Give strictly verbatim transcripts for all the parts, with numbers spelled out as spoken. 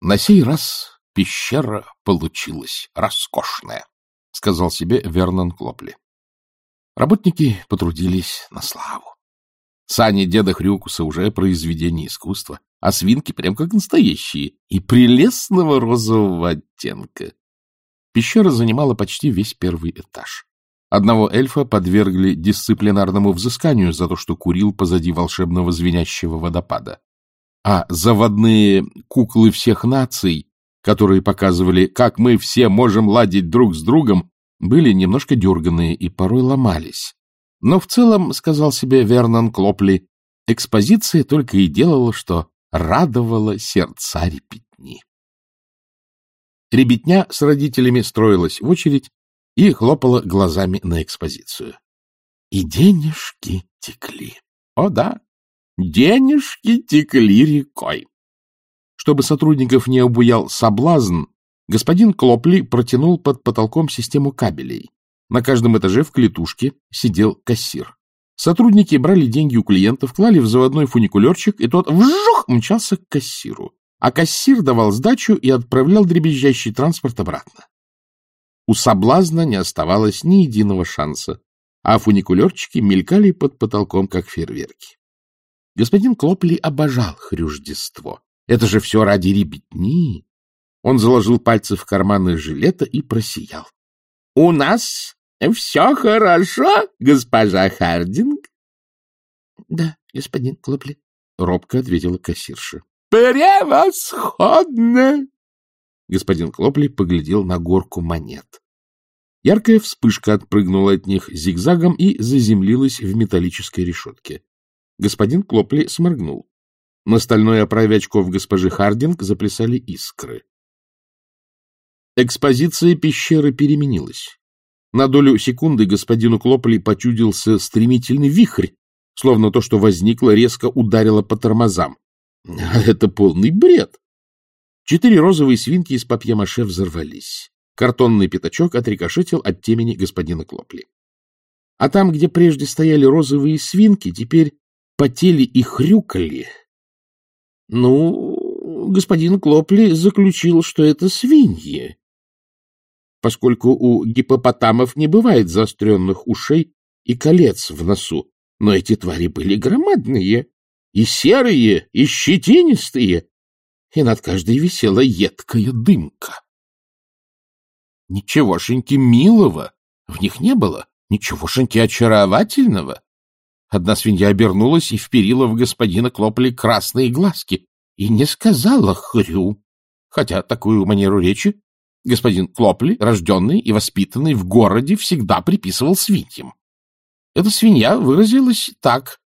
На сей раз пещера получилась роскошная, — сказал себе Вернон Клопли. Работники потрудились на славу. Сани деда Хрюкуса уже произведение искусства, а свинки прям как настоящие и прелестного розового оттенка. Пещера занимала почти весь первый этаж. Одного эльфа подвергли дисциплинарному взысканию за то, что курил позади волшебного звенящего водопада. А заводные куклы всех наций, которые показывали, как мы все можем ладить друг с другом, были немножко дерганые и порой ломались. Но в целом, сказал себе Вернон Клопли, экспозиция только и делала, что радовала сердца ребятни. Ребятня с родителями строилась в очередь и хлопала глазами на экспозицию. И денежки текли. О да, денежки текли рекой. Чтобы сотрудников не обуял соблазн, господин Клопли протянул под потолком систему кабелей. На каждом этаже в клетушке сидел кассир. Сотрудники брали деньги у клиентов, клали в заводной фуникулерчик, и тот вжух мчался к кассиру. А кассир давал сдачу и отправлял дребезжащий транспорт обратно. У соблазна не оставалось ни единого шанса, а фуникулерчики мелькали под потолком, как фейерверки. Господин Клопли обожал хрюждество. Это же все ради ребятни. Он заложил пальцы в карманы жилета и просиял. — У нас все хорошо, госпожа Хардинг? — Да, господин Клопли, — робко ответила кассирша. — Превосходно! Господин Клопли поглядел на горку монет. Яркая вспышка отпрыгнула от них зигзагом и заземлилась в металлической решетке. Господин Клопли сморгнул. На стальной оправе очков госпожи Хардинг заплясали искры. Экспозиция пещеры переменилась. На долю секунды господину Клопли почудился стремительный вихрь, словно то, что возникло, резко ударило по тормозам. А это полный бред. Четыре розовые свинки из папье-маше взорвались. Картонный пятачок отрикошетил от темени господина Клопли. А там, где прежде стояли розовые свинки, теперь потели и хрюкали. Ну, господин Клопли заключил, что это свиньи, поскольку у гиппопотамов не бывает заостренных ушей и колец в носу. Но эти твари были громадные, и серые, и щетинистые, и над каждой висела едкая дымка. Ничегошеньки милого в них не было, ничегошеньки очаровательного. Одна свинья обернулась и вперила в господина Клопли красные глазки и не сказала хрю, хотя такую манеру речи господин Клопли, рожденный и воспитанный в городе, всегда приписывал свиньям. Эта свинья выразилась так.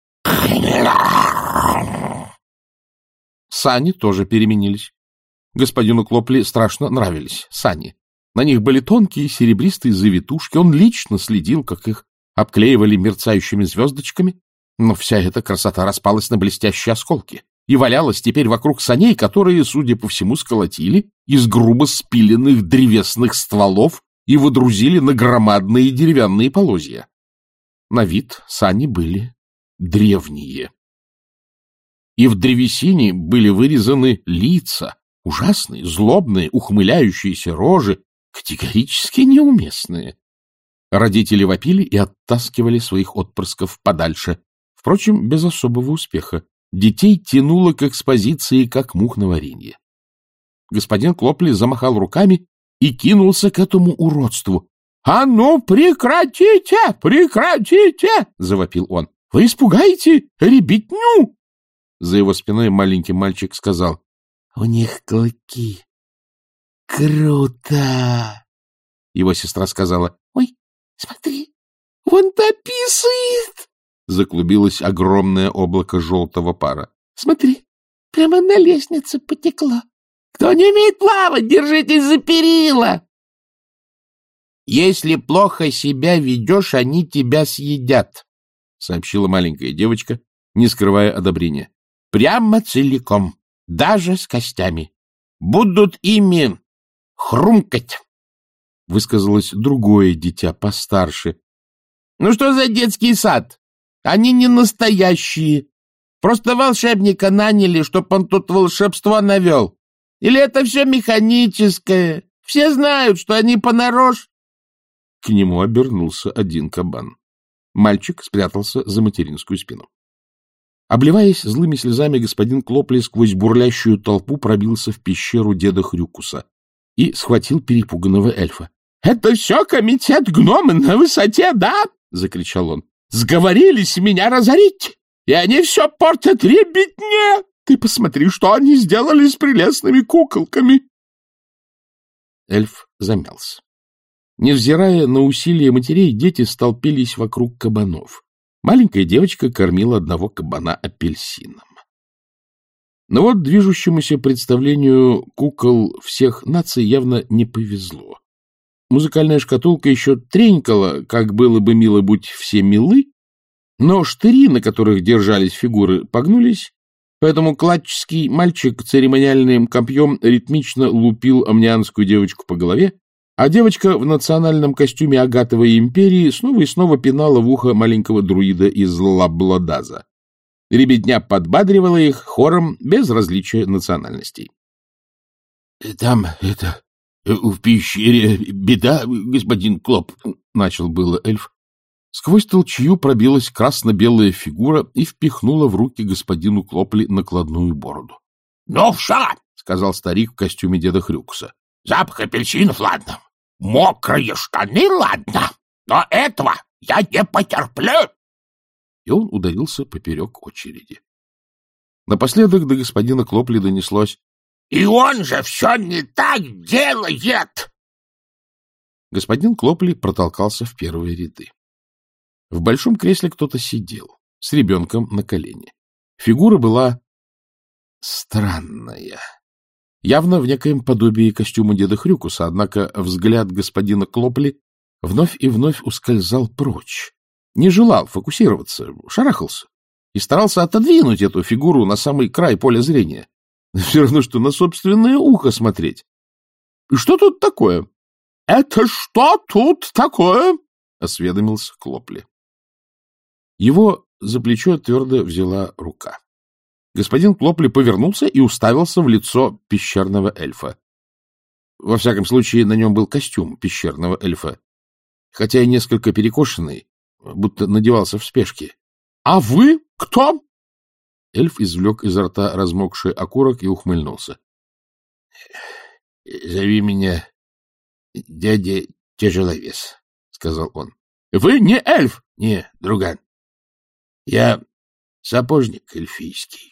Сани тоже переменились. Господину Клопли страшно нравились сани. На них были тонкие серебристые завитушки. Он лично следил, как их обклеивали мерцающими звездочками. Но вся эта красота распалась на блестящие осколки и валялась теперь вокруг саней, которые, судя по всему, сколотили из грубо спиленных древесных стволов и водрузили на громадные деревянные полозья. На вид сани были древние. И в древесине были вырезаны лица, ужасные, злобные, ухмыляющиеся рожи, категорически неуместные. Родители вопили и оттаскивали своих отпрысков подальше, впрочем, без особого успеха. Детей тянуло к экспозиции, как мух на варенье. Господин Клопли замахал руками и кинулся к этому уродству. — А ну, прекратите! Прекратите! — завопил он. — Вы испугаете ребятню! За его спиной маленький мальчик сказал: — У них клыки. Круто! Его сестра сказала: — Ой, смотри, вон тописает! Заклубилось огромное облако желтого пара. — Смотри, прямо на лестнице потекла. Кто не умеет плавать, держитесь за перила! — Если плохо себя ведешь, они тебя съедят, — сообщила маленькая девочка, не скрывая одобрения. — Прямо целиком, даже с костями. Будут ими хрумкать, — высказалось другое дитя постарше. — Ну что за детский сад? Они не настоящие. Просто волшебника наняли, чтоб он тут волшебство навел. Или это все механическое? Все знают, что они понарошь. К нему обернулся один кабан. Мальчик спрятался за материнскую спину. Обливаясь злыми слезами, господин Клопли сквозь бурлящую толпу пробился в пещеру деда Хрюкуса и схватил перепуганного эльфа. — Это все комитет гномы на высоте, да? — закричал он. — Сговорились меня разорить, и они все портят ребятне. Ты посмотри, что они сделали с прелестными куколками. Эльф замялся. Невзирая на усилия матерей, дети столпились вокруг кабанов. Маленькая девочка кормила одного кабана апельсином. Но вот движущемуся представлению кукол всех наций явно не повезло. Музыкальная шкатулка еще тренькала, как было бы мило, будь все милы, но штыри, на которых держались фигуры, погнулись, поэтому кладческий мальчик церемониальным копьем ритмично лупил амнианскую девочку по голове, а девочка в национальном костюме Агатовой империи снова и снова пинала в ухо маленького друида из Лабладаза. Ребятня подбадривала их хором без различия национальностей. — Там это... в пещере беда, господин Клоп, — начал было эльф. Сквозь толчью пробилась красно-белая фигура и впихнула в руки господину Клопли накладную бороду. — Ну, вша! — сказал старик в костюме деда Хрюкуса. — Запах апельсинов, ладно. Мокрые штаны, ладно. Но этого я не потерплю. И он ударился поперек очереди. Напоследок до господина Клопли донеслось: — И он же все не так делает! Господин Клопли протолкался в первые ряды. В большом кресле кто-то сидел, с ребенком на колене. Фигура была странная. Явно в некоем подобии костюма деда Хрюкуса, однако взгляд господина Клопли вновь и вновь ускользал прочь. Не желал фокусироваться, шарахался и старался отодвинуть эту фигуру на самый край поля зрения. Все равно, что на собственное ухо смотреть. — И что тут такое? — Это что тут такое? — осведомился Клопли. Его за плечо твердо взяла рука. Господин Клопли повернулся и уставился в лицо пещерного эльфа. Во всяком случае, на нем был костюм пещерного эльфа, хотя и несколько перекошенный, будто надевался в спешке. — А вы кто? Эльф извлек изо рта размокший окурок и ухмыльнулся. — Зови меня дядя Тяжеловес, — сказал он. — Вы не эльф? — Не, друган. Я сапожник эльфийский.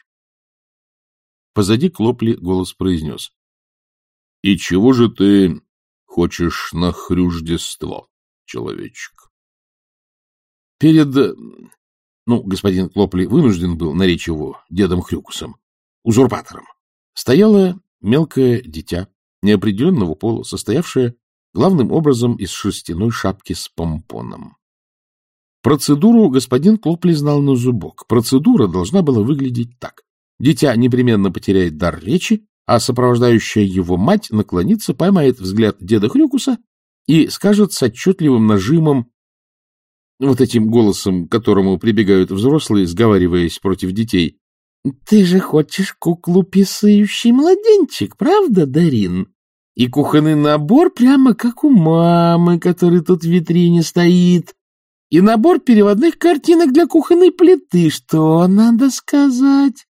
Позади Клопли голос произнес: — И чего же ты хочешь на хрюждество, человечек? Перед... Ну, господин Клопли вынужден был наречь его дедом Хрюкусом, узурпатором. Стояло мелкое дитя неопределенного пола, состоявшее главным образом из шерстяной шапки с помпоном. Процедуру господин Клопли знал на зубок. Процедура должна была выглядеть так. Дитя непременно потеряет дар речи, а сопровождающая его мать наклонится, поймает взгляд деда Хрюкуса и скажет с отчетливым нажимом, вот этим голосом, к которому прибегают взрослые, сговариваясь против детей: — Ты же хочешь куклу писающий младенчик, правда, Дарин? И кухонный набор прямо как у мамы, который тут в витрине стоит. И набор переводных картинок для кухонной плиты. Что надо сказать?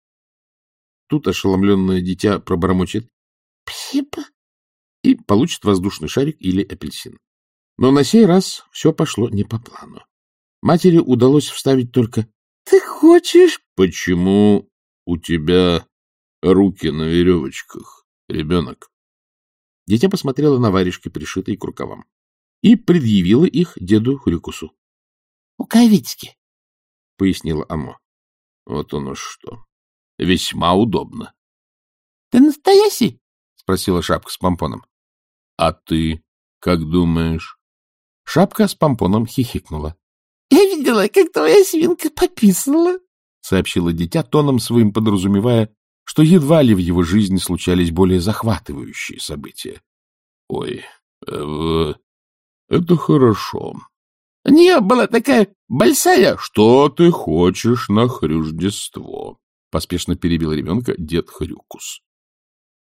Тут ошеломленное дитя пробормочет «Пипа» и получит воздушный шарик или апельсин. Но на сей раз все пошло не по плану. Матери удалось вставить только «Ты хочешь?» — Почему у тебя руки на веревочках, ребенок? Дитя посмотрело на варежки, пришитые к рукавам, и предъявило их деду Хрюкусу. — Рукавички, — пояснило оно. — Вот оно что. Весьма удобно. — Ты настоящий? — спросила шапка с помпоном. — А ты как думаешь? Шапка с помпоном хихикнула. — Я видела, как твоя свинка пописала, — сообщила дитя тоном своим, подразумевая, что едва ли в его жизни случались более захватывающие события. — Ой, э, это хорошо. — У нее была такая большая... — Что ты хочешь на хрюждество? — поспешно перебил ребенка дед Хрюкус.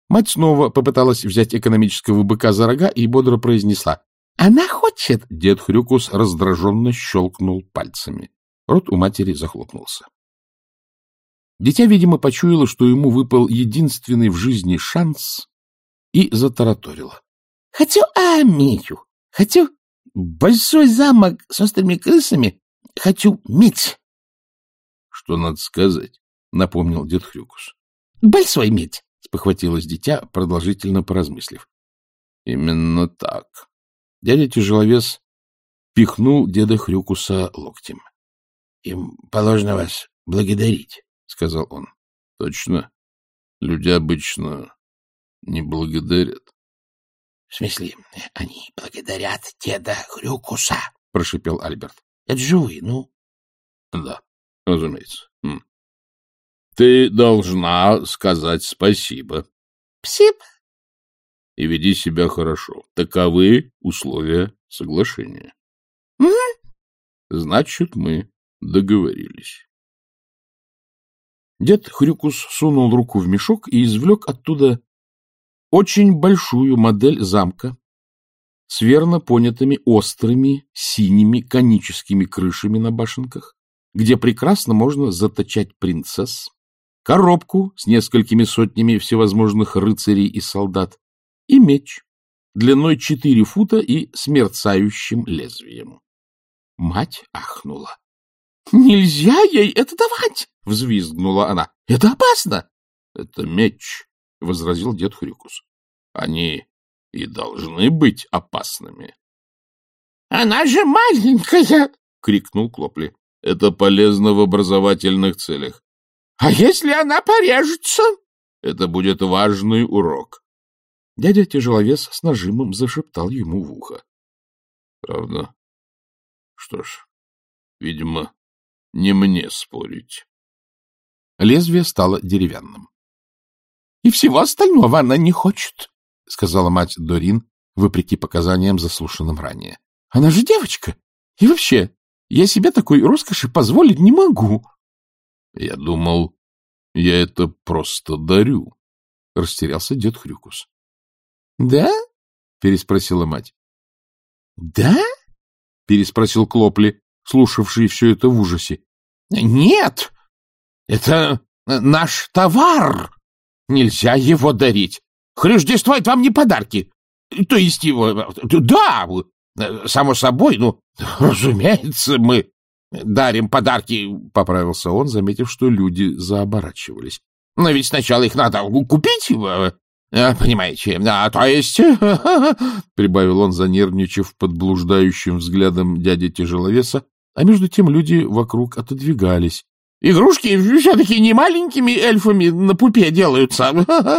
Мать снова попыталась взять экономического быка за рога и бодро произнесла: «Она хочет!» Дед Хрюкус раздраженно щелкнул пальцами. Рот у матери захлопнулся. Дитя, видимо, почуяло, что ему выпал единственный в жизни шанс, и затараторило: «Хочу армию! Хочу большой замок с острыми крысами! Хочу медь!» «Что надо сказать?» — напомнил дед Хрюкус. «Большой медь!» — спохватилось дитя, продолжительно поразмыслив. «Именно так». Дядя Тяжеловес пихнул деда Хрюкуса локтем. — Им положено вас благодарить, — сказал он. — Точно. Люди обычно не благодарят. — В смысле, они благодарят деда Хрюкуса, — прошипел Альберт. — Это же вы, ну? — Да, разумеется. — Ты должна сказать спасибо. — Спасибо. — И веди себя хорошо. Таковы условия соглашения. — Угу. — Значит, мы договорились. Дед Хрюкус сунул руку в мешок и извлек оттуда очень большую модель замка с верно понятыми острыми синими коническими крышами на башенках, где прекрасно можно заточать принцесс, коробку с несколькими сотнями всевозможных рыцарей и солдат и меч длиной четыре фута и с мерцающим лезвием. Мать ахнула. — Нельзя ей это давать! — взвизгнула она. — Это опасно! — Это меч, — возразил дед Хрюкус. — Они и должны быть опасными. — Она же маленькая! — крикнул Клопли. — Это полезно в образовательных целях. — А если она порежется? — Это будет важный урок. Дядя Тяжеловес с нажимом зашептал ему в ухо. — Правда? Что ж, видимо, не мне спорить. Лезвие стало деревянным. — И всего остального она не хочет, — сказала мать Дорин, вопреки показаниям, заслушанным ранее. — Она же девочка. И вообще, я себе такой роскоши позволить не могу. — Я думал, я это просто дарю, — растерялся дед Хрюкус. — Да? — переспросила мать. — Да? — переспросил Клопли, слушавший все это в ужасе. — Нет! Это наш товар! Нельзя его дарить. Рождество — это вам не подарки. То есть его... Да, само собой, ну, разумеется, мы дарим подарки, — поправился он, заметив, что люди заоборачивались. Но ведь сначала их надо купить, понимаете, а то есть... — прибавил он, занервничав под блуждающим взглядом дяди Тяжеловеса, а между тем люди вокруг отодвигались. — Игрушки все-таки не маленькими эльфами на пупе делаются.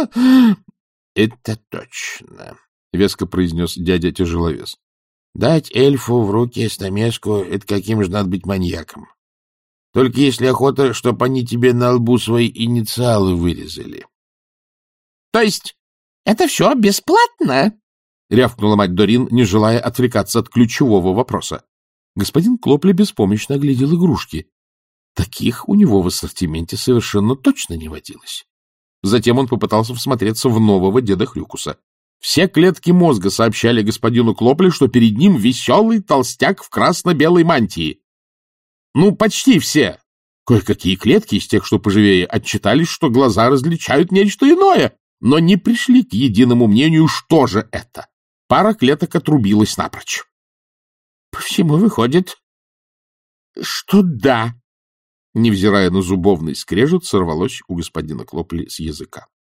— Это точно, — веско произнес дядя Тяжеловес. — Дать эльфу в руки стамеску — это каким же надо быть маньяком. Только если охота, чтоб они тебе на лбу свои инициалы вырезали. — То есть это все бесплатно? — рявкнула мать Дорин, не желая отвлекаться от ключевого вопроса. Господин Клопли беспомощно оглядел игрушки. Таких у него в ассортименте совершенно точно не водилось. Затем он попытался всмотреться в нового деда Хрюкуса. Все клетки мозга сообщали господину Клопли, что перед ним веселый толстяк в красно-белой мантии. Ну, почти все. Кое-какие клетки из тех, что поживее, отчитались, что глаза различают нечто иное, но не пришли к единому мнению, что же это. Пара клеток отрубилась напрочь. — По всему выходит, что да. Невзирая на зубовный скрежет, сорвалось у господина Клопли с языка.